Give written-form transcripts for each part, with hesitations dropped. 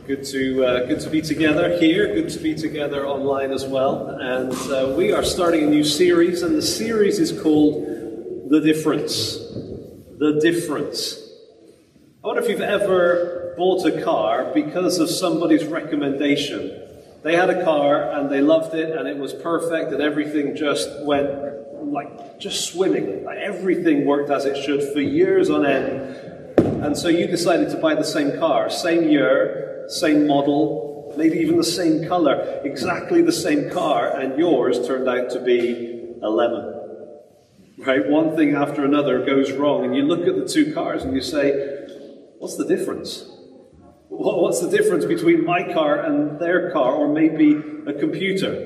Good to be together here, good to be together online as well. And we are starting a new series, and the series is called The Difference. The Difference. I wonder if you've ever bought a car because of somebody's recommendation. They had a car and they loved it and it was perfect and everything just went just swimming. Like everything worked as it should for years on end. And so you decided to buy the same car, same year, same model, maybe even the same color, exactly the same car, and yours turned out to be a lemon. Right? One thing after another goes wrong, and you look at the two cars and you say, what's the difference? What's the difference between my car and their car, or maybe a computer?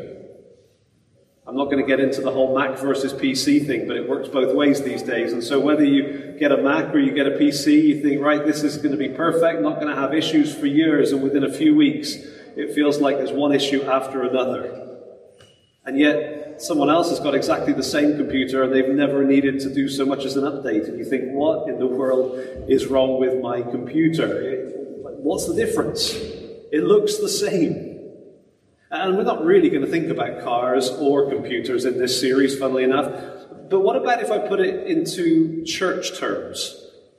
I'm not going to get into the whole Mac versus PC thing, but it works both ways these days. And so whether you get a Mac or you get a PC, you think, right, this is going to be perfect, not going to have issues for years, and within a few weeks, it feels like there's one issue after another. And yet, someone else has got exactly the same computer, and they've never needed to do so much as an update. And you think, what in the world is wrong with my computer? What's the difference? It looks the same. And we're not really going to think about cars or computers in this series, funnily enough. But what about if I put it into church terms?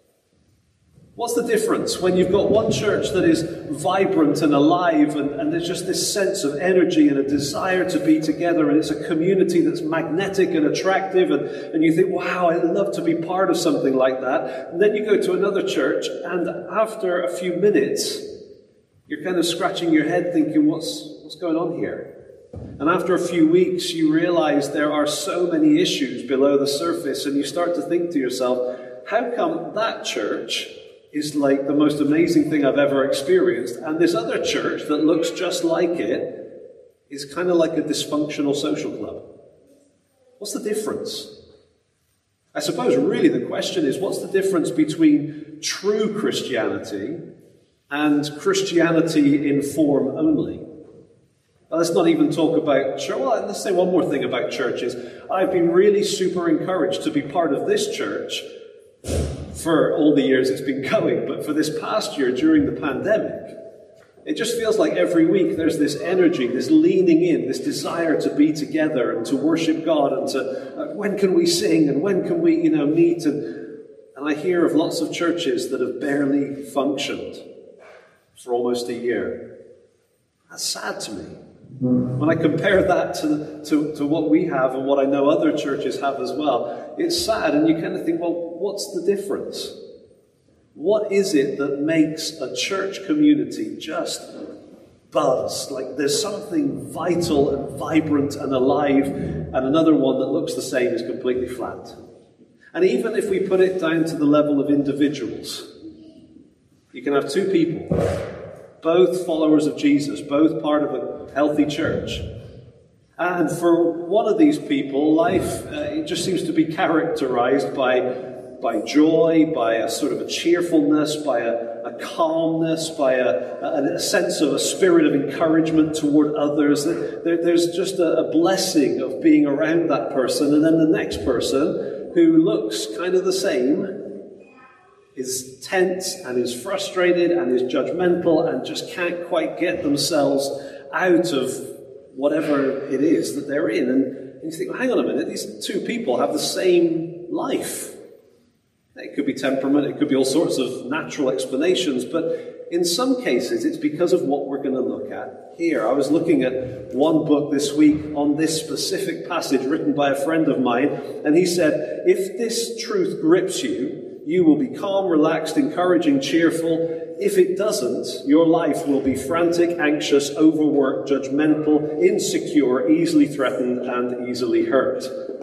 What's the difference when you've got one church that is vibrant and alive, and there's just this sense of energy and a desire to be together, and it's a community that's magnetic and attractive, and you think, wow, I'd love to be part of something like that. And then you go to another church, and after a few minutes, you're kind of scratching your head thinking, what's going on here? And after a few weeks, you realize there are so many issues below the surface, and you start to think to yourself, how come that church is like the most amazing thing I've ever experienced, and this other church that looks just like it is kind of like a dysfunctional social club? What's the difference? I suppose really the question is, what's the difference between true Christianity and Christianity in form only? Well, let's not even talk about church. Well, let's say one more thing about churches. I've been really super encouraged to be part of this church for all the years it's been going, but for this past year during the pandemic, it just feels like every week there's this energy, this leaning in, this desire to be together and to worship God, and to when can we sing and when can we meet, and I hear of lots of churches that have barely functioned for almost a year. That's sad to me. When I compare that to what we have and what I know other churches have as well, it's sad, and you kind of think, well, what's the difference? What is it that makes a church community just buzz? Like there's something vital and vibrant and alive, and another one that looks the same is completely flat. And even if we put it down to the level of individuals, you can have two people, both followers of Jesus, both part of a healthy church. And for one of these people, life it just seems to be characterized by joy, by a sort of a cheerfulness, by a calmness, by a sense of a spirit of encouragement toward others. There's just a blessing of being around that person. And then the next person, who looks kind of the same, is tense and is frustrated and is judgmental and just can't quite get themselves out of whatever it is that they're in. And you think, well, hang on a minute, these two people have the same life. It could be temperament, it could be all sorts of natural explanations, but in some cases it's because of what we're going to look at here. I was looking at one book this week on this specific passage written by a friend of mine, and he said, if this truth grips you, you will be calm, relaxed, encouraging, cheerful. If it doesn't, your life will be frantic, anxious, overworked, judgmental, insecure, easily threatened, and easily hurt.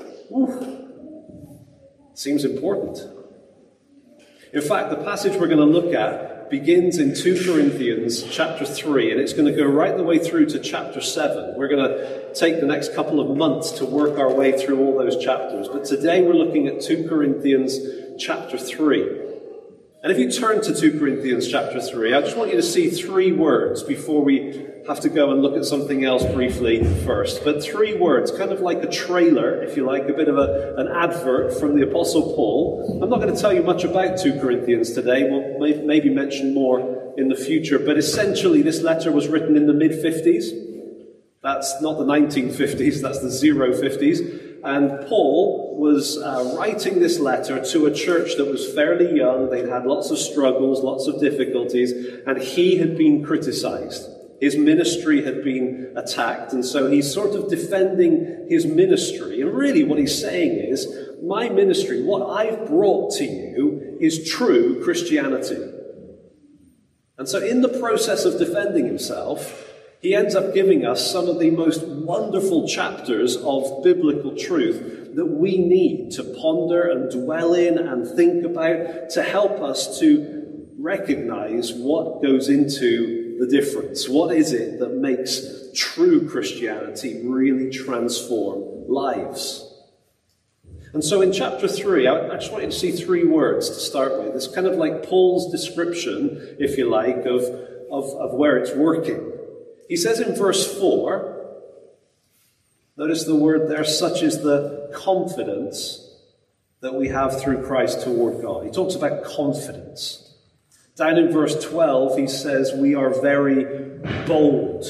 Seems important. In fact, the passage we're going to look at begins in 2 Corinthians chapter 3, and it's going to go right the way through to chapter 7. We're going to take the next couple of months to work our way through all those chapters. But today we're looking at 2 Corinthians chapter 3. And if you turn to 2 Corinthians chapter 3, I just want you to see three words before we have to go and look at something else briefly first. But three words, kind of like a trailer, if you like, a bit of an advert from the Apostle Paul. I'm not going to tell you much about 2 Corinthians today. We'll maybe mention more in the future. But essentially, this letter was written in the mid-50s. That's not the 1950s, that's the 050s. And Paul was writing this letter to a church that was fairly young. They'd had lots of struggles, lots of difficulties, and he had been criticized. His ministry had been attacked, and so he's sort of defending his ministry. And really what he's saying is, my ministry, what I've brought to you, is true Christianity. And so in the process of defending himself, he ends up giving us some of the most wonderful chapters of biblical truth that we need to ponder and dwell in and think about to help us to recognize what goes into the difference. What is it that makes true Christianity really transform lives? And so in chapter 3, I just want you to see 3 words to start with. It's kind of like Paul's description, if you like, of where it's working. He says in verse 4, notice the word there, such is the confidence that we have through Christ toward God. He talks about confidence. Down in verse 12, he says we are very bold.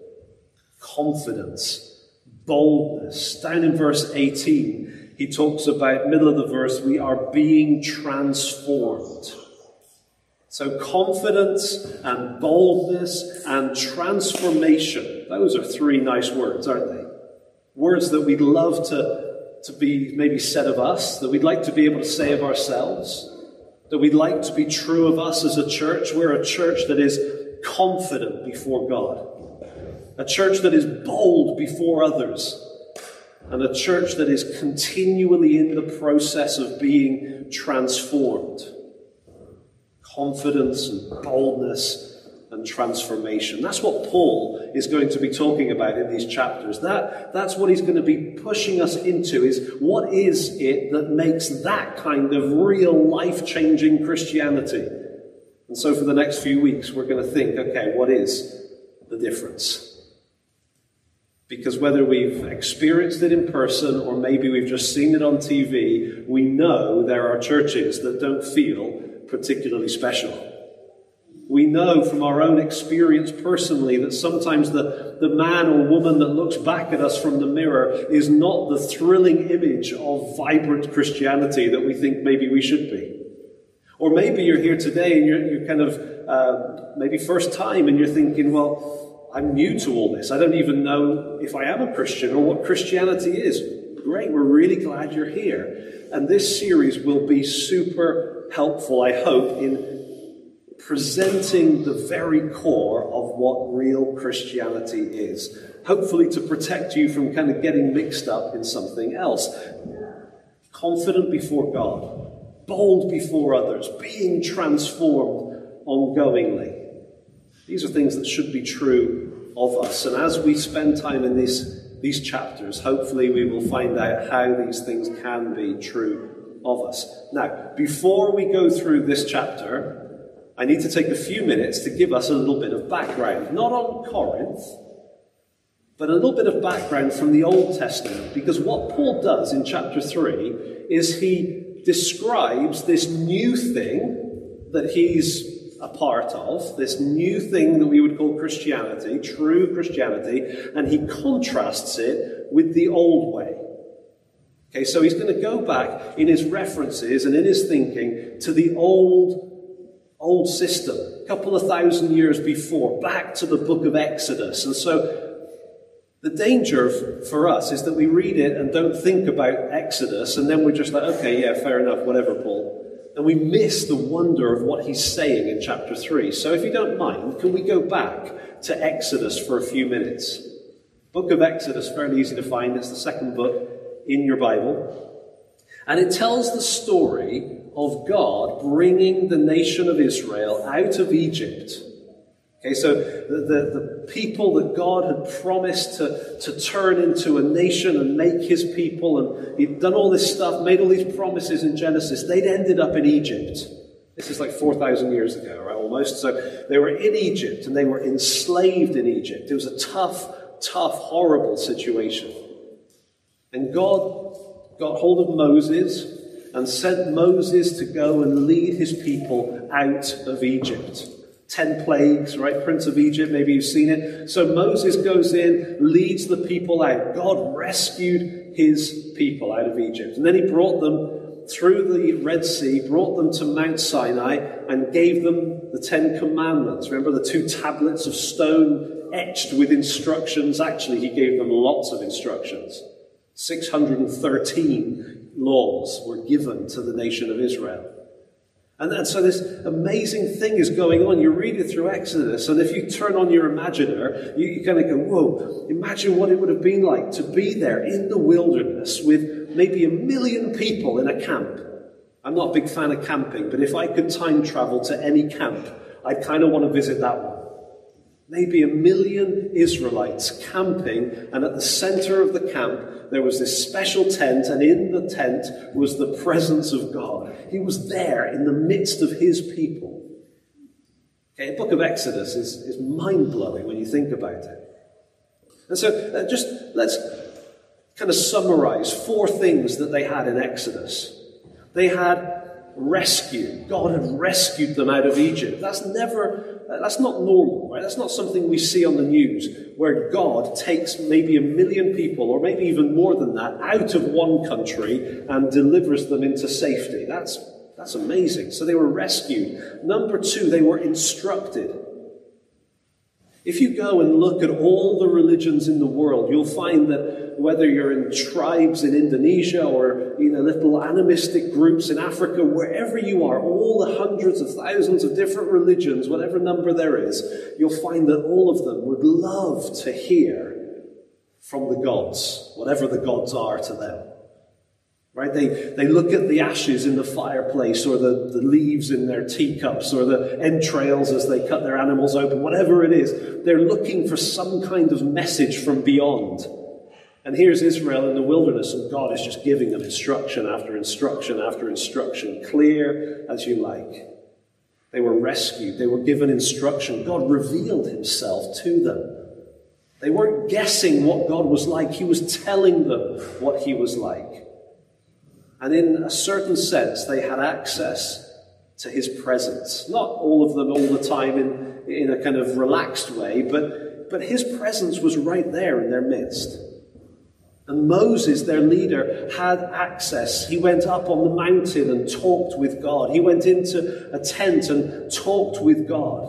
Confidence, boldness. Down in verse 18, he talks about, middle of the verse, we are being transformed. So confidence and boldness and transformation, those are 3 nice words, aren't they? Words that we'd love to be maybe said of us, that we'd like to be able to say of ourselves, that we'd like to be true of us as a church. We're a church that is confident before God, a church that is bold before others, and a church that is continually in the process of being transformed. Confidence and boldness and transformation. That's what Paul is going to be talking about in these chapters. That's what he's going to be pushing us into, is what is it that makes that kind of real life-changing Christianity? And so for the next few weeks, we're going to think, okay, what is the difference? Because whether we've experienced it in person or maybe we've just seen it on TV, we know there are churches that don't feel particularly special. We know from our own experience personally that sometimes the man or woman that looks back at us from the mirror is not the thrilling image of vibrant Christianity that we think maybe we should be. Or maybe you're here today and you're kind of maybe first time and you're thinking, well, I'm new to all this. I don't even know if I am a Christian or what Christianity is. Great, we're really glad you're here. And this series will be super helpful, I hope, in presenting the very core of what real Christianity is. Hopefully to protect you from kind of getting mixed up in something else. Confident before God, bold before others, being transformed ongoingly. These are things that should be true of us. And as we spend time in these chapters, hopefully we will find out how these things can be true of us. Now, before we go through this chapter, I need to take a few minutes to give us a little bit of background. Not on Corinth, but a little bit of background from the Old Testament. Because what Paul does in chapter 3 is he describes this new thing that he's a part of, this new thing that we would call Christianity, true Christianity, and he contrasts it with the old way. Okay, so he's going to go back in his references and in his thinking to the old system, a couple of thousand years before, back to the book of Exodus. And so the danger for us is that we read it and don't think about Exodus, and then we're just like, okay, yeah, fair enough, whatever, Paul. And we miss the wonder of what he's saying in chapter 3. So if you don't mind, can we go back to Exodus for a few minutes? Book of Exodus, fairly easy to find. It's the second book in your Bible. And it tells the story of God bringing the nation of Israel out of Egypt. Okay, so the people that God had promised to turn into a nation and make his people, and he'd done all this stuff, made all these promises in Genesis, they'd ended up in Egypt. This is like 4,000 years ago, right, almost. So they were in Egypt and they were enslaved in Egypt. It was a tough, horrible situation. And God got hold of Moses and sent Moses to go and lead his people out of Egypt. 10 plagues, right? Prince of Egypt, maybe you've seen it. So Moses goes in, leads the people out. God rescued his people out of Egypt. And then he brought them through the Red Sea, brought them to Mount Sinai, and gave them the 10 Commandments. Remember the 2 tablets of stone etched with instructions? Actually, he gave them lots of instructions. 613 laws were given to the nation of Israel. And so this amazing thing is going on. You read it through Exodus, and if you turn on your imaginer, you kind of go, whoa, imagine what it would have been like to be there in the wilderness with maybe 1 million people in a camp. I'm not a big fan of camping, but if I could time travel to any camp, I'd kind of want to visit that one. Maybe 1 million Israelites camping, and at the center of the camp, there was this special tent, and in the tent was the presence of God. He was there in the midst of his people. Okay, the book of Exodus is mind-blowing when you think about it. And so let's kind of summarize 4 things that they had in Exodus. They had rescue. God had rescued them out of Egypt. That's not normal, right? That's not something we see on the news, where God takes maybe 1 million people, or maybe even more than that, out of one country and delivers them into safety. That's amazing. So they were rescued. Number 2, they were instructed. If you go and look at all the religions in the world, you'll find that whether you're in tribes in Indonesia or little animistic groups in Africa, wherever you are, all the hundreds of thousands of different religions, whatever number there is, you'll find that all of them would love to hear from the gods, whatever the gods are to them. Right? They look at the ashes in the fireplace, or the leaves in their teacups, or the entrails as they cut their animals open, whatever it is. They're looking for some kind of message from beyond. And here's Israel in the wilderness, and God is just giving them instruction after instruction after instruction, clear as you like. They were rescued. They were given instruction. God revealed himself to them. They weren't guessing what God was like. He was telling them what he was like. And in a certain sense, they had access to his presence. Not all of them all the time in a kind of relaxed way, but his presence was right there in their midst. And Moses, their leader, had access. He went up on the mountain and talked with God. He went into a tent and talked with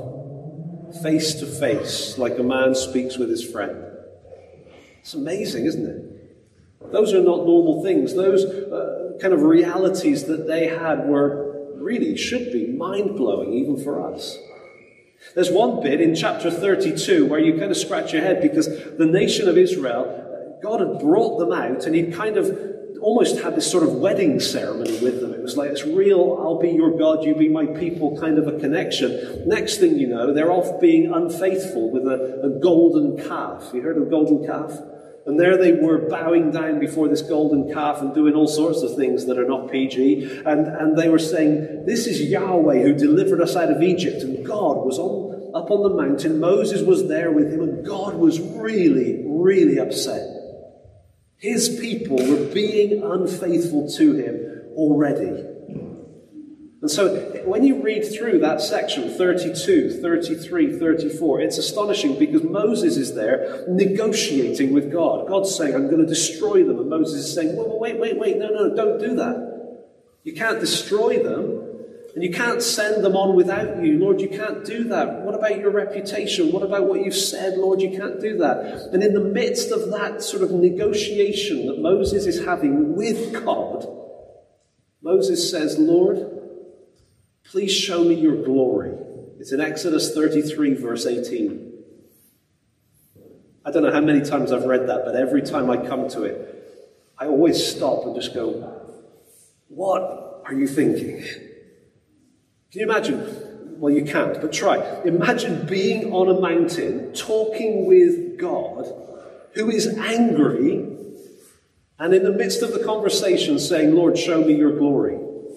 God, face to face, like a man speaks with his friend. It's amazing, isn't it? Those are not normal things. Those kind of realities that they had should be mind-blowing even for us. There's one bit in chapter 32 where you kind of scratch your head, because the nation of Israel, God had brought them out, and he'd kind of almost had this sort of wedding ceremony with them. It was like this real, I'll be your God, you be my people kind of a connection. Next thing you know, they're off being unfaithful with a golden calf. You heard of golden calf? And there they were bowing down before this golden calf and doing all sorts of things that are not PG. And they were saying, this is Yahweh who delivered us out of Egypt. And God was up on the mountain. Moses was there with him. And God was really, really upset. His people were being unfaithful to him already. And so when you read through that section, 32, 33, 34, it's astonishing, because Moses is there negotiating with God. God's saying, I'm going to destroy them. And Moses is saying, wait, no, don't do that. You can't destroy them, and you can't send them on without you. Lord, you can't do that. What about your reputation? What about what you've said? Lord, you can't do that. And in the midst of that sort of negotiation that Moses is having with God, Moses says, Lord, please show me your glory. It's in Exodus 33, verse 18. I don't know how many times I've read that, but every time I come to it, I always stop and just go, what are you thinking? Can you imagine? Well, you can't, but try. Imagine being on a mountain, talking with God, who is angry, and in the midst of the conversation saying, Lord, show me your glory.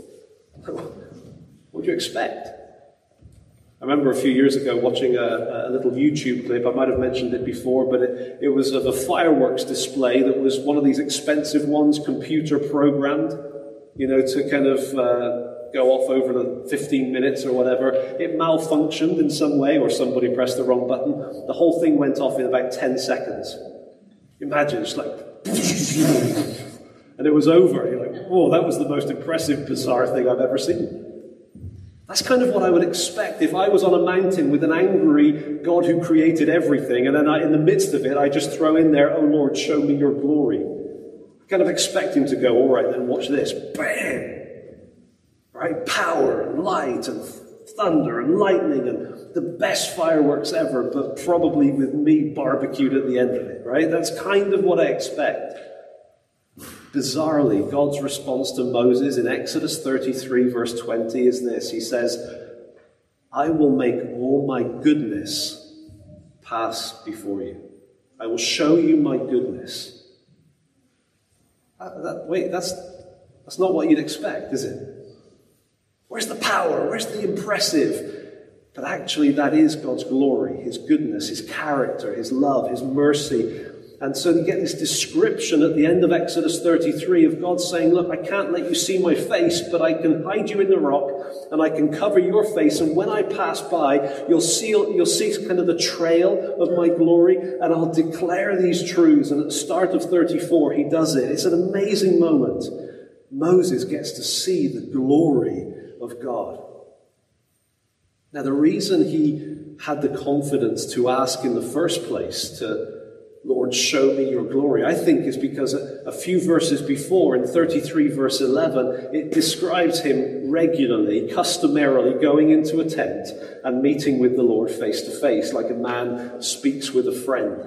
What do you expect? I remember a few years ago watching a little YouTube clip. I might have mentioned it before, but it was of a fireworks display that was one of these expensive ones, computer programmed, to kind of go off over the 15 minutes or whatever. It malfunctioned in some way, or somebody pressed the wrong button. The whole thing went off in about 10 seconds. Imagine, it's like... and it was over. You're like, oh, that was the most impressive, bizarre thing I've ever seen. That's kind of what I would expect if I was on a mountain with an angry God who created everything, and then in the midst of it, I just throw in there, oh Lord, show me your glory. Kind of expect him to go, all right, then watch this. Bam! Right? Power and light and thunder and lightning and the best fireworks ever, but probably with me barbecued at the end of it, right? That's kind of what I expect. Bizarrely, God's response to Moses in Exodus 33 verse 20 is this. He says, I will make all my goodness pass before you. I will show you my goodness. Wait, that's not what you'd expect, is it? Where's the power? Where's the impressive? But actually, that is God's glory, his goodness, his character, his love, his mercy. And so you get this description at the end of Exodus 33 of God saying, look, I can't let you see my face, but I can hide you in the rock and I can cover your face. And when I pass by, you'll see kind of the trail of my glory, and I'll declare these truths. And at the start of 34, he does it. It's an amazing moment. Moses gets to see the glory of God. Now, the reason he had the confidence to ask in the first place to, Lord, show me your glory, I think is because a few verses before, in 33 verse 11, it describes him regularly, customarily going into a tent and meeting with the Lord face to face, like a man speaks with a friend.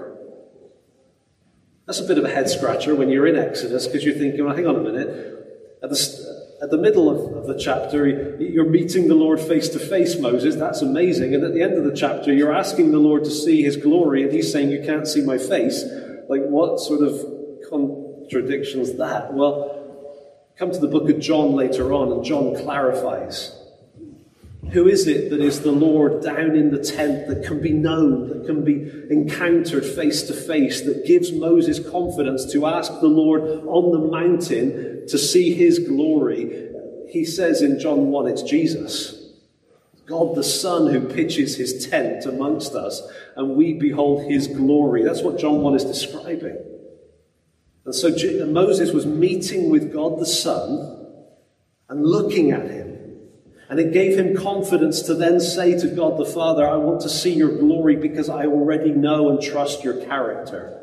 That's a bit of a head scratcher when you're in Exodus, because you're thinking, well, hang on a minute. At the middle of the chapter, you're meeting the Lord face to face, Moses. That's amazing. And at the end of the chapter, you're asking the Lord to see his glory, and he's saying, you can't see my face. Like, what sort of contradiction is that? Well, come to the book of John later on, and John clarifies. Who is it that is the Lord down in the tent that can be known, that can be encountered face to face, that gives Moses confidence to ask the Lord on the mountain to see his glory? He says in John 1, it's Jesus. God the Son who pitches his tent amongst us, and we behold his glory. That's what John 1 is describing. And so Moses was meeting with God the Son and looking at him. And it gave him confidence to then say to God the Father, I want to see your glory because I already know and trust your character.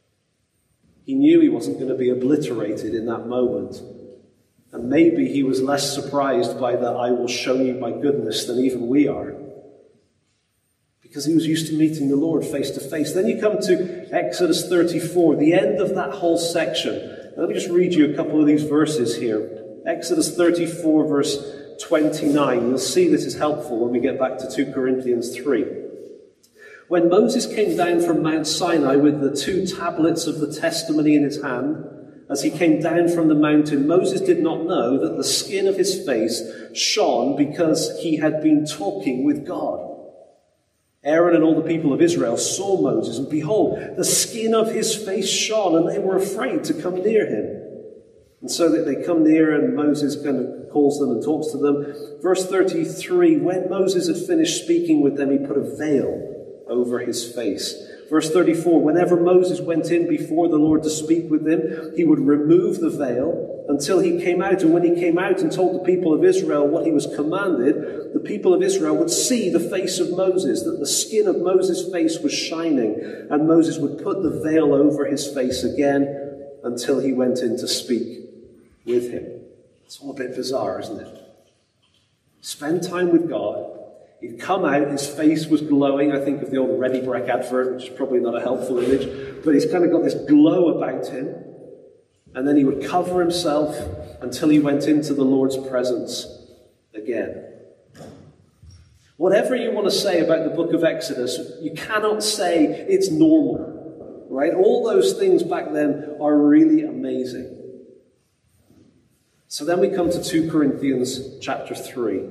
He knew he wasn't going to be obliterated in that moment. And maybe he was less surprised by the I will show you my goodness than even we are. Because he was used to meeting the Lord face to face. Then you come to Exodus 34, the end of that whole section. And let me just read you a couple of these verses here. Exodus 34 verse 29. You'll see this is helpful when we get back to 2 Corinthians 3. When Moses came down from Mount Sinai with the 2 tablets of the testimony in his hand, as he came down from the mountain, Moses did not know that the skin of his face shone because he had been talking with God. Aaron and all the people of Israel saw Moses, and behold, the skin of his face shone, and they were afraid to come near him. And so that they come near, and Moses kind of calls them and talks to them. Verse 33, when Moses had finished speaking with them, he put a veil over his face. Verse 34, whenever Moses went in before the Lord to speak with him, he would remove the veil until he came out. And when he came out and told the people of Israel what he was commanded, the people of Israel would see the face of Moses, that the skin of Moses' face was shining. And Moses would put the veil over his face again until he went in to speak with him. It's all a bit bizarre, isn't it? Spend time with God. He'd come out, his face was glowing. I think of the old Ready Brek advert, which is probably not a helpful image, but he's kind of got this glow about him. And then he would cover himself until he went into the Lord's presence again. Whatever you want to say about the book of Exodus, you cannot say it's normal, right? All those things back then are really amazing. So then we come to 2 Corinthians chapter 3.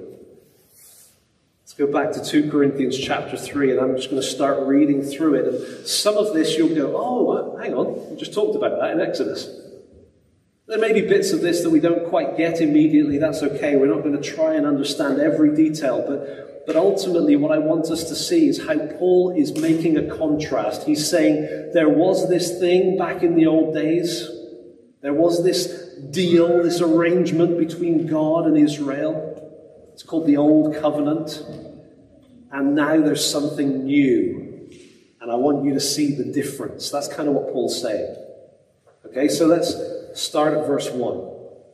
Let's go back to 2 Corinthians chapter 3, and I'm just going to start reading through it. And some of this you'll go, oh, hang on, we just talked about that in Exodus. There may be bits of this that we don't quite get immediately. That's okay. We're not going to try and understand every detail. But ultimately what I want us to see is how Paul is making a contrast. He's saying there was this thing back in the old days. There was this deal, this arrangement between God and Israel. It's called the Old Covenant. And now there's something new. And I want you to see the difference. That's kind of what Paul's saying. Okay, so let's start at verse 1.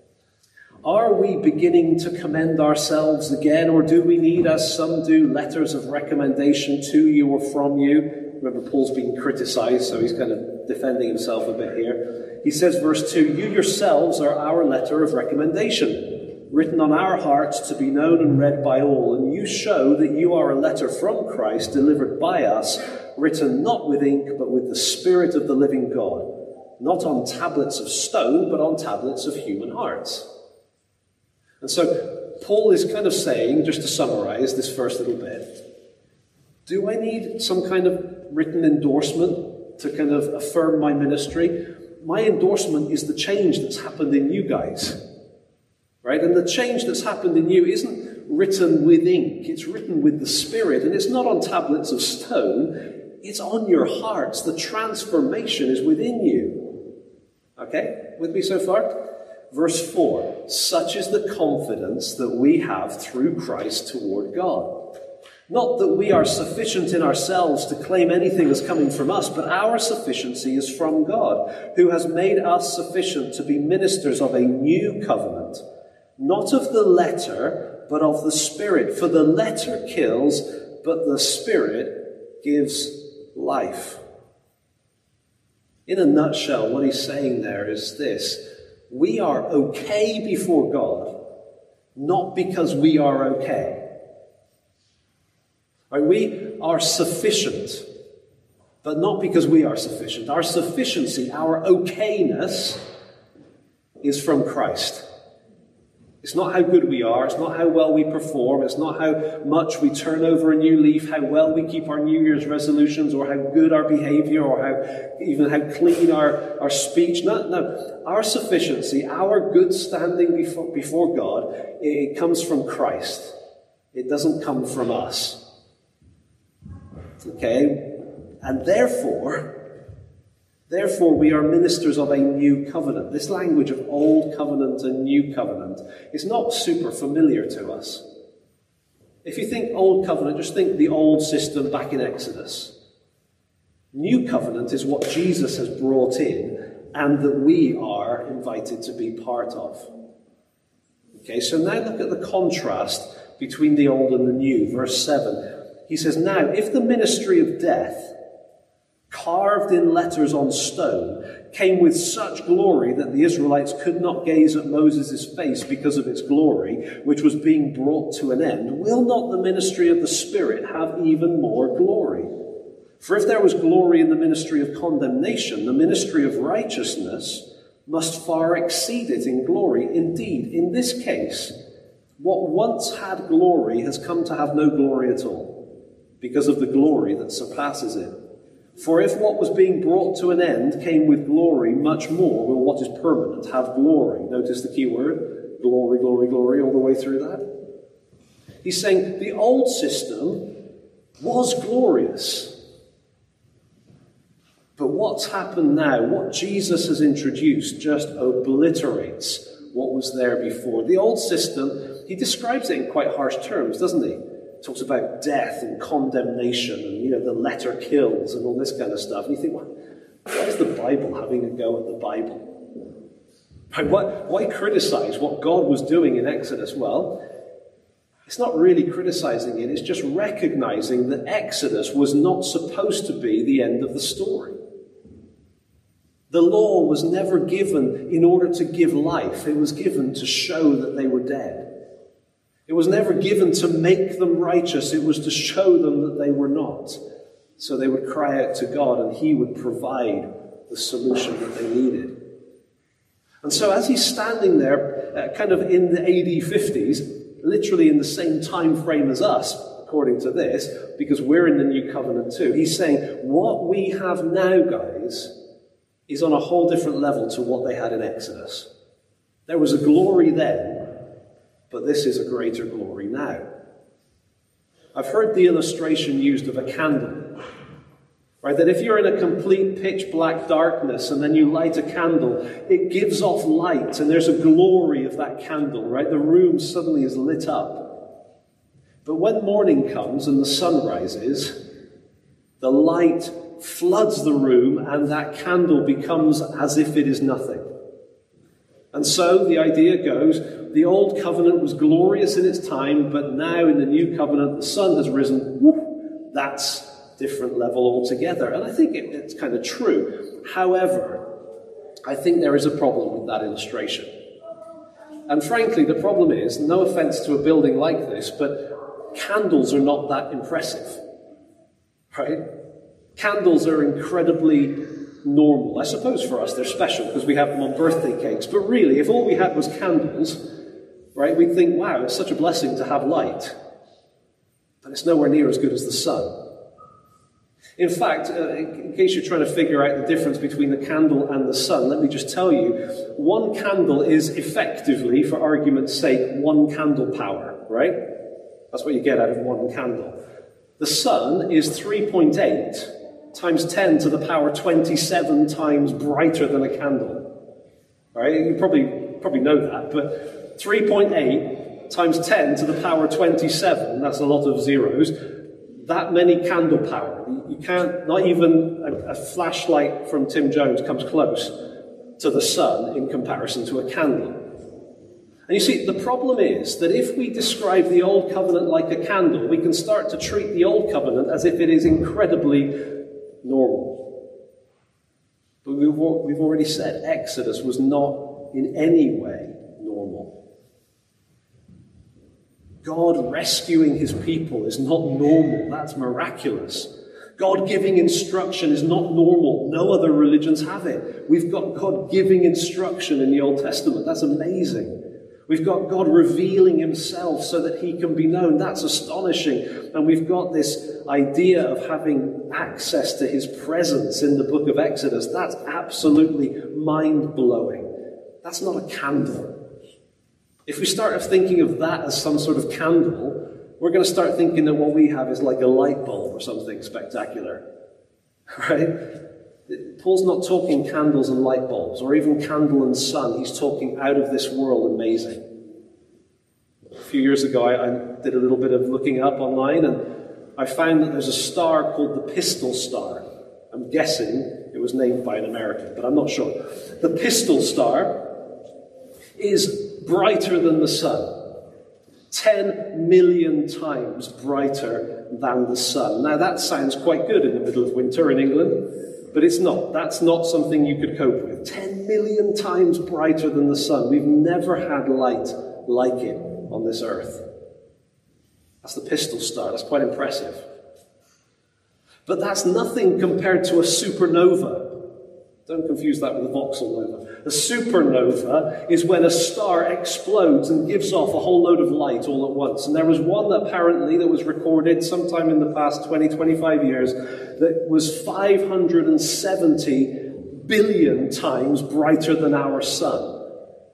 Are we beginning to commend ourselves again, or do we need, as some do, letters of recommendation to you or from you? Remember, Paul's being criticized, so he's kind of defending himself a bit here. He says, verse 2, you yourselves are our letter of recommendation, written on our hearts to be known and read by all. And you show that you are a letter from Christ, delivered by us, written not with ink, but with the Spirit of the living God, not on tablets of stone, but on tablets of human hearts. And so Paul is kind of saying, just to summarize this first little bit, do I need some kind of written endorsement to kind of affirm my ministry? My endorsement is the change that's happened in you guys, right? And the change that's happened in you isn't written with ink, it's written with the Spirit, and it's not on tablets of stone, it's on your hearts. The transformation is within you. Okay, with me so far? Verse 4, such is the confidence that we have through Christ toward God. Not that we are sufficient in ourselves to claim anything as coming from us, but our sufficiency is from God, who has made us sufficient to be ministers of a new covenant, not of the letter, but of the Spirit. For the letter kills, but the Spirit gives life. In a nutshell, what he's saying there is this. We are okay before God, not because we are okay. Right? We are sufficient, but not because we are sufficient. Our sufficiency, our okayness, is from Christ. It's not how good we are. It's not how well we perform. It's not how much we turn over a new leaf, how well we keep our New Year's resolutions, or how good our behavior, or how clean our speech. No. Our sufficiency, our good standing before God, it comes from Christ. It doesn't come from us. Okay? And therefore we are ministers of a new covenant. This language of old covenant and new covenant is not super familiar to us. If you think old covenant, just think the old system back in Exodus. New covenant is what Jesus has brought in and that we are invited to be part of. Okay, so now look at the contrast between the old and the new. Verse 7, he says, now if the ministry of death, carved in letters on stone, came with such glory that the Israelites could not gaze at Moses' face because of its glory, which was being brought to an end, will not the ministry of the Spirit have even more glory? For if there was glory in the ministry of condemnation, the ministry of righteousness must far exceed it in glory. Indeed, in this case, what once had glory has come to have no glory at all, because of the glory that surpasses it. For if what was being brought to an end came with glory, much more will what is permanent have glory. Notice the key word, glory, glory, glory, all the way through that. He's saying the old system was glorious. But what's happened now, what Jesus has introduced, just obliterates what was there before. The old system, he describes it in quite harsh terms, doesn't he? Talks about death and condemnation and, the letter kills and all this kind of stuff. And you think, why is the Bible having a go at the Bible? Why criticize what God was doing in Exodus? Well, it's not really criticizing it. It's just recognizing that Exodus was not supposed to be the end of the story. The law was never given in order to give life. It was given to show that they were dead. It was never given to make them righteous. It was to show them that they were not. So they would cry out to God and he would provide the solution that they needed. And so as he's standing there, kind of in the AD 50s, literally in the same time frame as us, according to this, because we're in the new covenant too, he's saying, what we have now, guys, is on a whole different level to what they had in Exodus. There was a glory then, but this is a greater glory now. I've heard the illustration used of a candle, right? That if you're in a complete pitch black darkness and then you light a candle, it gives off light and there's a glory of that candle, right? The room suddenly is lit up. But when morning comes and the sun rises, the light floods the room and that candle becomes as if it is nothing. And so the idea goes, the old covenant was glorious in its time, but now in the new covenant, the sun has risen. Woo, that's different level altogether. And I think it's kind of true. However, I think there is a problem with that illustration. And frankly, the problem is, no offense to a building like this, but candles are not that impressive. Right? Candles are incredibly normal. I suppose for us they're special because we have them on birthday cakes. But really, if all we had was candles, right, we'd think, wow, it's such a blessing to have light. But it's nowhere near as good as the sun. In fact, in case you're trying to figure out the difference between the candle and the sun, let me just tell you, one candle is effectively, for argument's sake, one candle power, right? That's what you get out of one candle. The sun is 3.8 times 10 to the power 27 times brighter than a candle. Right? You probably know that, but 3.8 times 10 to the power 27, that's a lot of zeros, that many candle power. You can't, not even a flashlight from Tim Jones comes close to the sun in comparison to a candle. And you see, the problem is that if we describe the Old Covenant like a candle, we can start to treat the Old Covenant as if it is incredibly normal. But we've already said Exodus was not in any way normal. God rescuing his people is not normal. That's miraculous. God giving instruction is not normal. No other religions have it. We've got God giving instruction in the Old Testament. That's amazing. We've got God revealing himself so that he can be known. That's astonishing. And we've got this idea of having access to his presence in the book of Exodus. That's absolutely mind-blowing. That's not a candle. If we start thinking of that as some sort of candle, we're going to start thinking that what we have is like a light bulb or something spectacular. Right? Paul's not talking candles and light bulbs, or even candle and sun. He's talking out of this world amazing. A few years ago, I did a little bit of looking up online, and I found that there's a star called the Pistol Star. I'm guessing it was named by an American, but I'm not sure. The Pistol Star is brighter than the sun. 10 million times brighter than the sun. Now, that sounds quite good in the middle of winter in England. But it's not. That's not something you could cope with. 10 million times brighter than the sun. We've never had light like it on this earth. That's the Pistol Star. That's quite impressive. But that's nothing compared to a supernova. Don't confuse that with a voxel nova. A supernova is when a star explodes and gives off a whole load of light all at once. And there was one apparently that was recorded sometime in the past 20, 25 years that was 570 billion times brighter than our sun.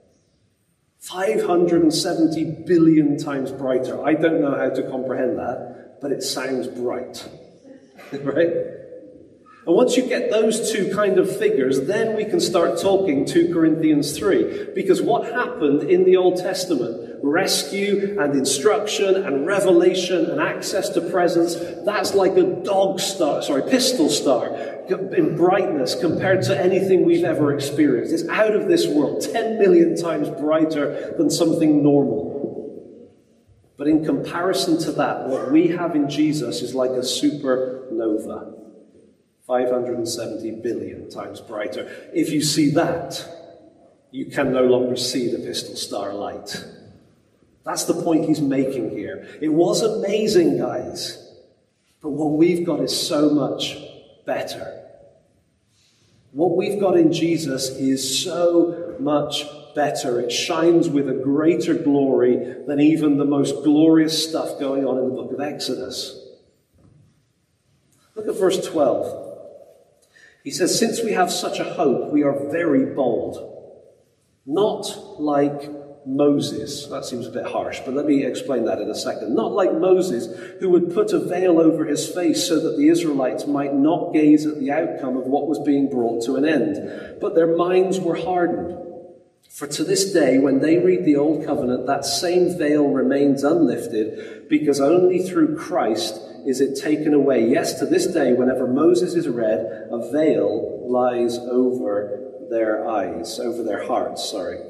570 billion times brighter. I don't know how to comprehend that, but it sounds bright. Right? And once you get those two kind of figures, then we can start talking 2 Corinthians 3. Because what happened in the Old Testament, rescue and instruction and revelation and access to presence, that's like a pistol star in brightness compared to anything we've ever experienced. It's out of this world, 10 million times brighter than something normal. But in comparison to that, what we have in Jesus is like a supernova. 570 billion times brighter. If you see that, you can no longer see the Pistol Star light. That's the point he's making here. It was amazing, guys. But what we've got is so much better. What we've got in Jesus is so much better. It shines with a greater glory than even the most glorious stuff going on in the book of Exodus. Look at verse 12. He says, since we have such a hope, we are very bold. Not like Moses. That seems a bit harsh, but let me explain that in a second. Not like Moses, who would put a veil over his face so that the Israelites might not gaze at the outcome of what was being brought to an end. But their minds were hardened. For to this day, when they read the Old Covenant, that same veil remains unlifted, because only through Christ is it taken away. Yes, to this day, whenever Moses is read, a veil lies over their eyes, over their hearts,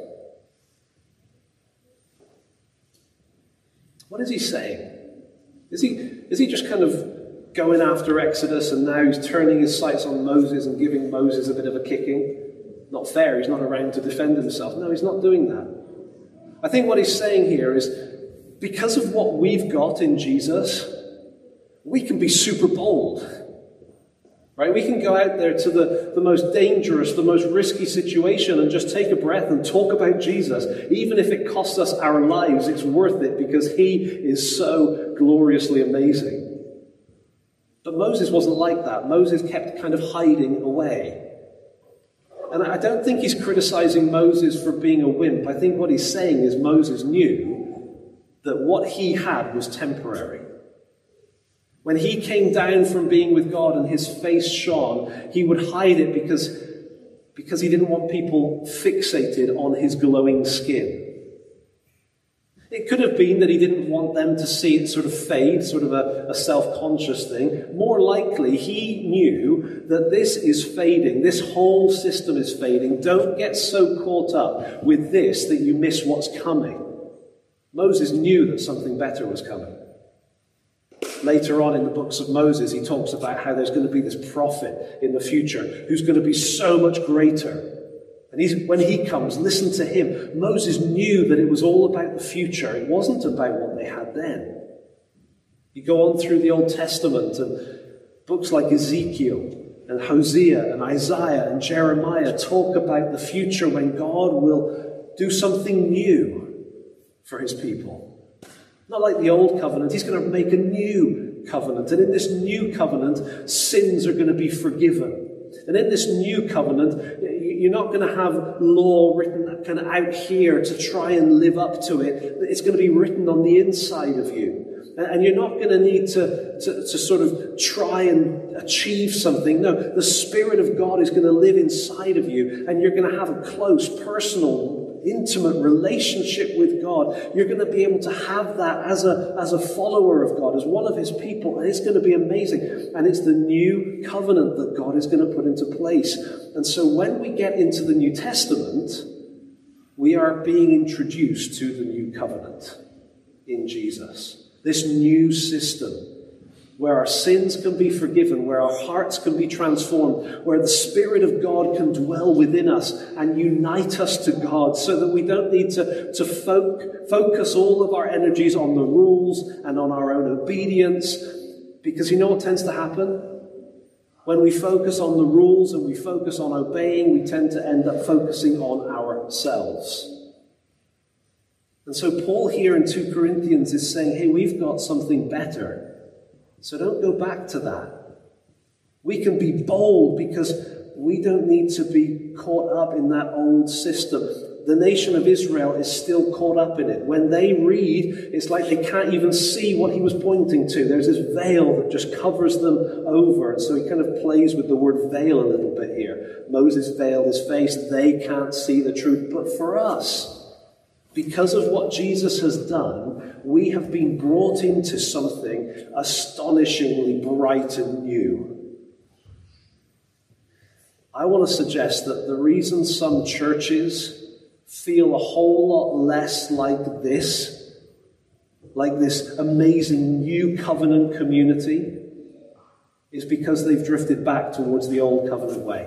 What is he saying? Is he just kind of going after Exodus and now he's turning his sights on Moses and giving Moses a bit of a kicking? Not fair, he's not around to defend himself. No, he's not doing that. I think what he's saying here is, because of what we've got in Jesus, we can be super bold. Right? We can go out there to the most dangerous, the most risky situation and just take a breath and talk about Jesus. Even if it costs us our lives, it's worth it because he is so gloriously amazing. But Moses wasn't like that. Moses kept kind of hiding away. And I don't think he's criticizing Moses for being a wimp. I think what he's saying is Moses knew that what he had was temporary. When he came down from being with God and his face shone, he would hide it because he didn't want people fixated on his glowing skin. It could have been that he didn't want them to see it sort of fade, sort of a self-conscious thing. More likely, he knew that this is fading. This whole system is fading. Don't get so caught up with this that you miss what's coming. Moses knew that something better was coming. Later on in the books of Moses, he talks about how there's going to be this prophet in the future who's going to be so much greater. And when he comes, listen to him. Moses knew that it was all about the future. It wasn't about what they had then. You go on through the Old Testament and books like Ezekiel and Hosea and Isaiah and Jeremiah talk about the future when God will do something new for his people. Not like the old covenant. He's going to make a new covenant. And in this new covenant, sins are going to be forgiven. And in this new covenant, you're not going to have law written kind of out here to try and live up to it. It's going to be written on the inside of you. And you're not going to need to sort of try and achieve something. No, the Spirit of God is going to live inside of you. And you're going to have a close, personal, intimate relationship with God. You're going to be able to have that as a follower of God, as one of his people, and it's going to be amazing. And it's the new covenant that God is going to put into place. And so when we get into the New Testament, we are being introduced to the new covenant in Jesus. This new system where our sins can be forgiven, where our hearts can be transformed, where the Spirit of God can dwell within us and unite us to God so that we don't need to focus all of our energies on the rules and on our own obedience. Because you know what tends to happen? When we focus on the rules and we focus on obeying, we tend to end up focusing on ourselves. And so Paul here in 2 Corinthians is saying, hey, we've got something better. So don't go back to that. We can be bold because we don't need to be caught up in that old system. The nation of Israel is still caught up in it. When they read, it's like they can't even see what he was pointing to. There's this veil that just covers them over. And so he kind of plays with the word veil a little bit here. Moses veiled his face. They can't see the truth. But for us, because of what Jesus has done, we have been brought into something astonishingly bright and new. I want to suggest that the reason some churches feel a whole lot less like this amazing new covenant community, is because they've drifted back towards the old covenant way.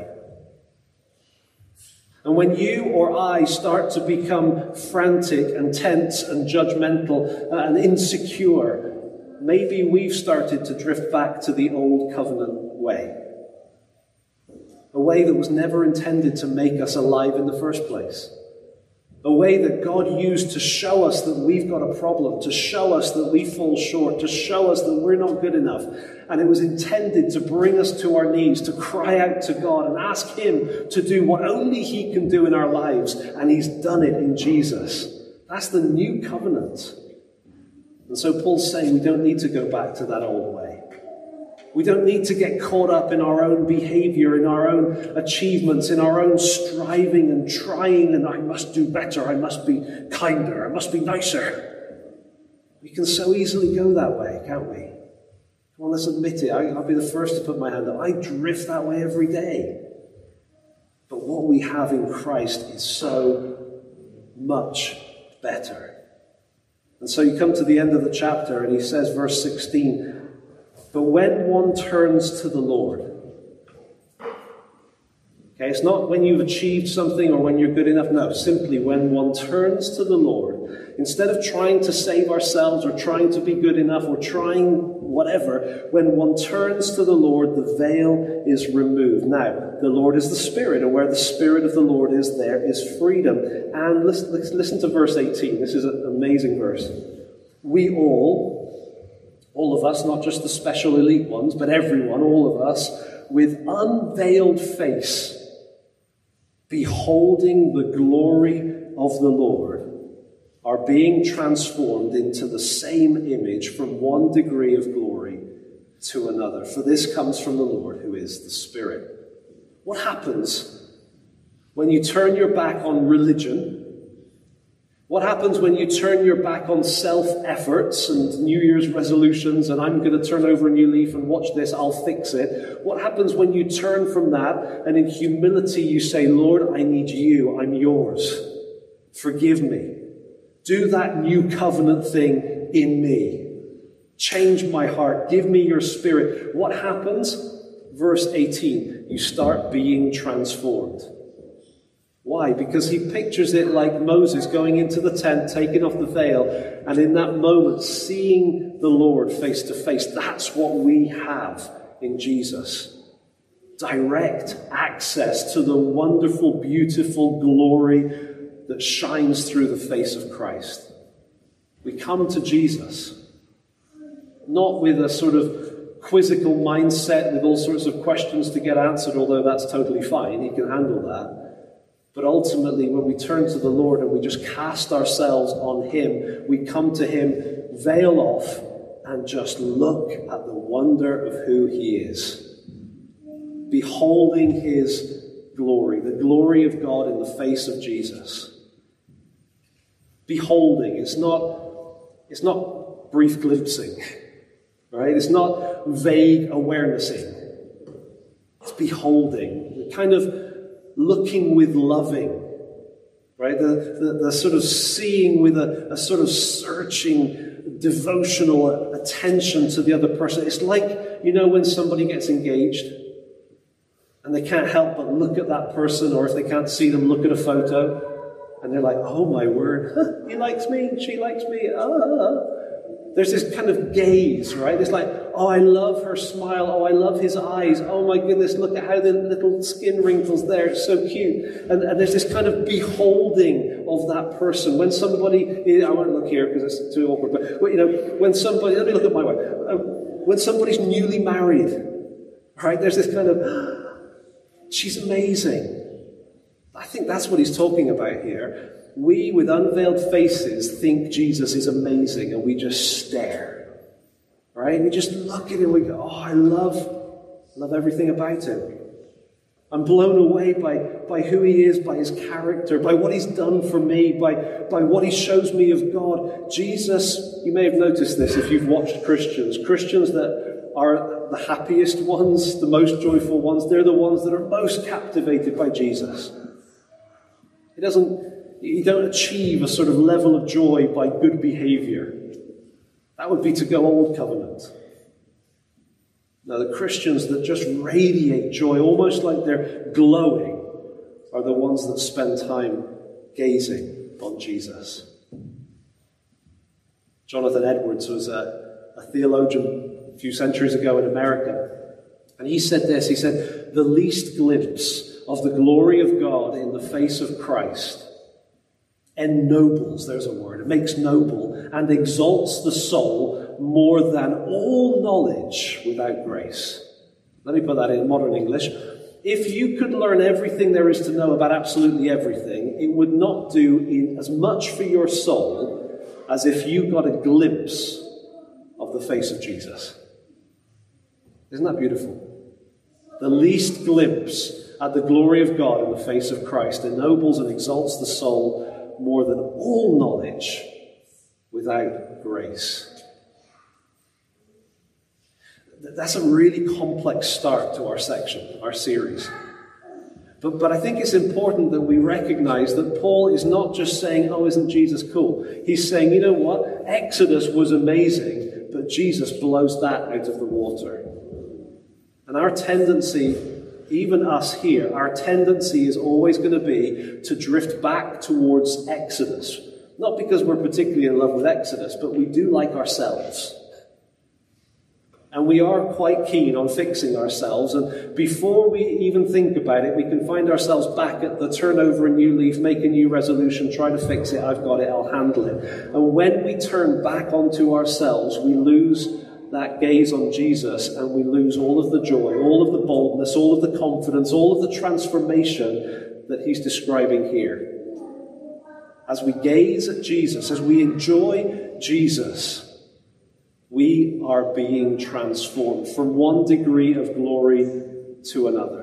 And when you or I start to become frantic and tense and judgmental and insecure, maybe we've started to drift back to the old covenant way. A way that was never intended to make us alive in the first place. A way that God used to show us that we've got a problem, to show us that we fall short, to show us that we're not good enough. And it was intended to bring us to our knees, to cry out to God and ask him to do what only he can do in our lives. And he's done it in Jesus. That's the new covenant. And so Paul's saying we don't need to go back to that old way. We don't need to get caught up in our own behavior, in our own achievements, in our own striving and trying, and I must do better, I must be kinder, I must be nicer. We can so easily go that way, can't we? Come on, let's admit it. I'll be the first to put my hand up. I drift that way every day. But what we have in Christ is so much better. And so you come to the end of the chapter and he says, verse 16, but when one turns to the Lord, okay, it's not when you've achieved something or when you're good enough. No, simply when one turns to the Lord, instead of trying to save ourselves or trying to be good enough or trying whatever, when one turns to the Lord, the veil is removed. Now, the Lord is the Spirit, and where the Spirit of the Lord is, there is freedom. And listen to verse 18. This is an amazing verse. We all of us, not just the special elite ones, but everyone, all of us, with unveiled face, beholding the glory of the Lord, are being transformed into the same image from one degree of glory to another. For this comes from the Lord, who is the Spirit. What happens when you turn your back on religion? What happens when you turn your back on self-efforts and New Year's resolutions and I'm going to turn over a new leaf and watch this, I'll fix it? What happens when you turn from that and in humility you say, Lord, I need you, I'm yours. Forgive me. Do that new covenant thing in me. Change my heart. Give me your Spirit. What happens? Verse 18, you start being transformed. Why? Because he pictures it like Moses going into the tent, taking off the veil, and in that moment seeing the Lord face to face. That's what we have in Jesus. Direct access to the wonderful, beautiful glory that shines through the face of Christ. We come to Jesus, not with a sort of quizzical mindset with all sorts of questions to get answered, although that's totally fine, he can handle that. But ultimately, when we turn to the Lord and we just cast ourselves on him, we come to him, veil off, and just look at the wonder of who he is. Beholding his glory, the glory of God in the face of Jesus. Beholding, it's not brief glimpsing, right? It's not vague awarenessing. It's beholding, kind of looking with loving, right? The sort of seeing with a sort of searching, devotional attention to the other person. It's like, you know, when somebody gets engaged and they can't help but look at that person, or if they can't see them, look at a photo. And they're like, oh my word, he likes me, she likes me. There's this kind of gaze, right? It's like, oh, I love her smile. Oh, I love his eyes. Oh my goodness, look at how the little skin wrinkles there. It's so cute. And there's this kind of beholding of that person. When somebody, I won't look here because it's too awkward, but you know, when somebody, let me look at my wife. When somebody's newly married, right? There's this kind of, she's amazing. I think that's what he's talking about here. We, with unveiled faces, think Jesus is amazing, and we just stare. Right? We just look at him and we go, oh, I love everything about him. I'm blown away by who he is, by his character, by what he's done for me, by what he shows me of God. Jesus, you may have noticed this if you've watched Christians that are the happiest ones, the most joyful ones, they're the ones that are most captivated by Jesus. You don't achieve a sort of level of joy by good behavior. That would be to go old covenant. Now, the Christians that just radiate joy, almost like they're glowing, are the ones that spend time gazing on Jesus. Jonathan Edwards was a theologian a few centuries ago in America. And he said this, he said, the least glimpse of the glory of God in the face of Christ ennobles, there's a word, it makes noble and exalts the soul more than all knowledge without grace. Let me put that in modern English. If you could learn everything there is to know about absolutely everything, it would not do as much for your soul as if you got a glimpse of the face of Jesus. Isn't that beautiful? The least glimpse at the glory of God in the face of Christ ennobles and exalts the soul more than all knowledge without grace. That's a really complex start to our section, our series. But I think it's important that we recognize that Paul is not just saying, oh, isn't Jesus cool? He's saying, you know what? Exodus was amazing, but Jesus blows that out of the water. And our tendency, even us here, our tendency is always going to be to drift back towards Exodus. Not because we're particularly in love with Exodus, but we do like ourselves. And we are quite keen on fixing ourselves. And before we even think about it, we can find ourselves back at the turn over a new leaf, make a new resolution, try to fix it, I've got it, I'll handle it. And when we turn back onto ourselves, we lose that gaze on Jesus, and we lose all of the joy, all of the boldness, all of the confidence, all of the transformation that he's describing here. As we gaze at Jesus, as we enjoy Jesus, we are being transformed from one degree of glory to another.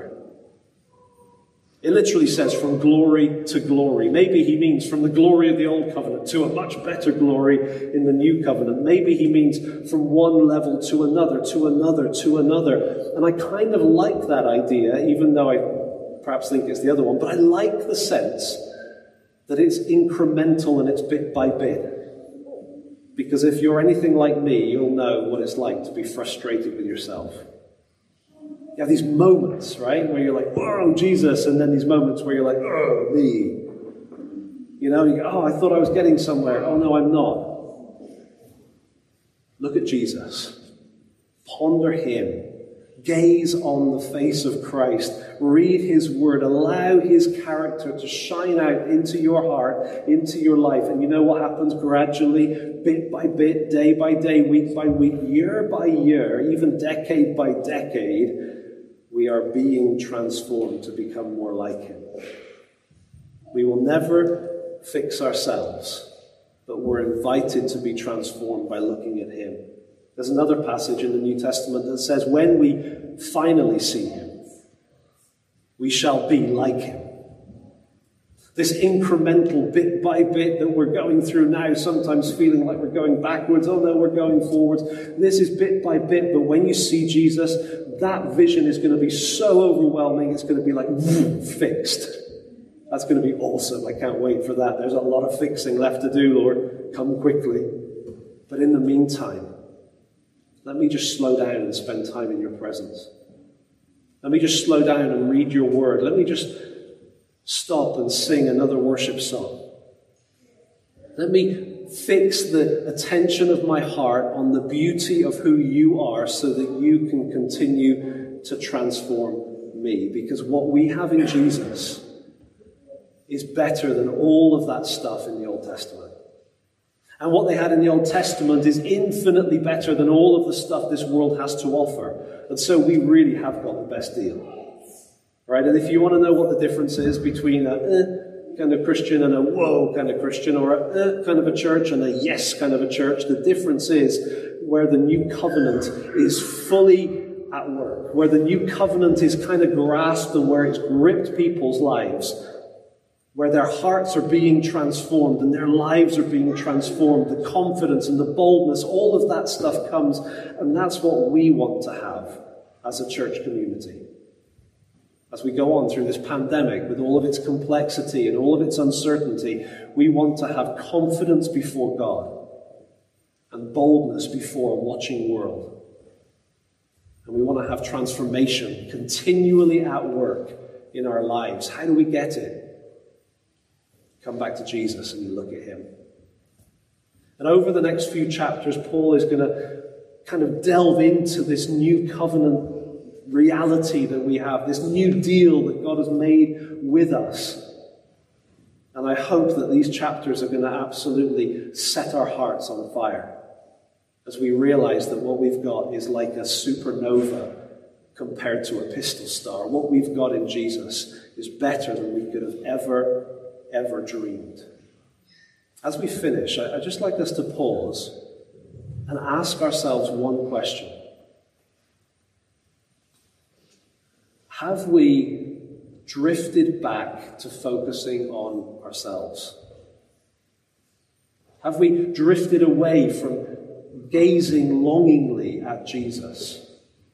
It literally says from glory to glory. Maybe he means from the glory of the old covenant to a much better glory in the new covenant. Maybe he means from one level to another, to another, to another. And I kind of like that idea, even though I perhaps think it's the other one. But I like the sense that it's incremental and it's bit by bit. Because if you're anything like me, you'll know what it's like to be frustrated with yourself. You have these moments, right, where you're like, oh, Jesus, and then these moments where you're like, oh, me. You know, you go, oh, I thought I was getting somewhere. Oh, no, I'm not. Look at Jesus. Ponder him. Gaze on the face of Christ. Read his word. Allow his character to shine out into your heart, into your life. And you know what happens gradually, bit by bit, day by day, week by week, year by year, even decade by decade, we are being transformed to become more like him. We will never fix ourselves, but we're invited to be transformed by looking at him. There's another passage in the New Testament that says, when we finally see him, we shall be like him. This incremental bit by bit that we're going through now, sometimes feeling like we're going backwards. Oh no, we're going forwards. This is bit by bit, but when you see Jesus, that vision is going to be so overwhelming, it's going to be like, fixed. That's going to be awesome. I can't wait for that. There's a lot of fixing left to do, Lord. Come quickly. But in the meantime, let me just slow down and spend time in your presence. Let me just slow down and read your word. Let me just stop and sing another worship song. Let me fix the attention of my heart on the beauty of who you are so that you can continue to transform me. Because what we have in Jesus is better than all of that stuff in the Old Testament. And what they had in the Old Testament is infinitely better than all of the stuff this world has to offer. And so we really have got the best deal. Right? And if you want to know what the difference is between a kind of Christian and a whoa kind of Christian, or a kind of a church and a yes kind of a church, the difference is where the new covenant is fully at work, where the new covenant is kind of grasped and where it's gripped people's lives, where their hearts are being transformed and their lives are being transformed, the confidence and the boldness, all of that stuff comes, and that's what we want to have as a church community. As we go on through this pandemic with all of its complexity and all of its uncertainty, we want to have confidence before God and boldness before a watching world. And we want to have transformation continually at work in our lives. How do we get it? Come back to Jesus and you look at him. And over the next few chapters, Paul is going to kind of delve into this new covenant reality that we have, this new deal that God has made with us. And And I hope that these chapters are going to absolutely set our hearts on fire as we realize that what we've got is like a supernova compared to a pistol star. What we've got in Jesus is better than we could have ever dreamed. As we finish, I'd just like us to pause and ask ourselves one question. Have we drifted back to focusing on ourselves? Have we drifted away from gazing longingly at Jesus?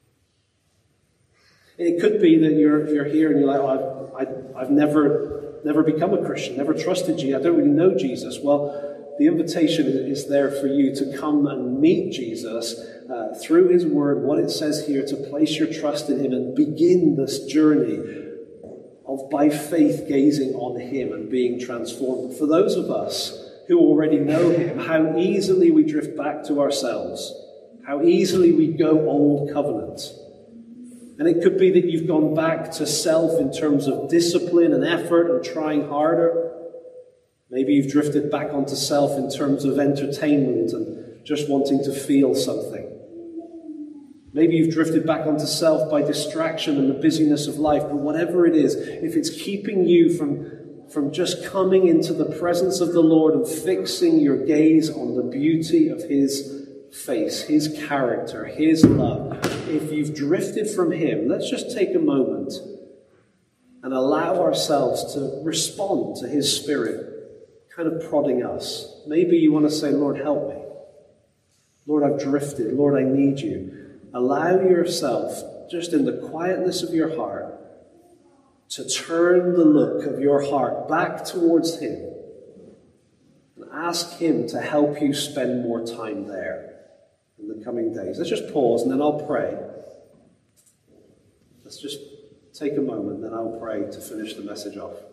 It could be that you're here and you're like, oh, I've never become a Christian, never trusted Jesus, I don't really know Jesus. Well, the invitation is there for you to come and meet Jesus through his word, what it says here, to place your trust in him and begin this journey of, by faith, gazing on him and being transformed. But for those of us who already know him, how easily we drift back to ourselves, how easily we go old covenant. And it could be that you've gone back to self in terms of discipline and effort and trying harder. Maybe you've drifted back onto self in terms of entertainment and just wanting to feel something. Maybe you've drifted back onto self by distraction and the busyness of life. But whatever it is, if it's keeping you from just coming into the presence of the Lord and fixing your gaze on the beauty of his face, his character, his love, if you've drifted from him, let's just take a moment and allow ourselves to respond to his Spirit kind of prodding us. Maybe you want to say, Lord, help me. Lord, I've drifted. Lord, I need you. Allow yourself, just in the quietness of your heart, to turn the look of your heart back towards him and ask him to help you spend more time there in the coming days. Let's just pause and then I'll pray. Let's just take a moment, then I'll pray to finish the message off.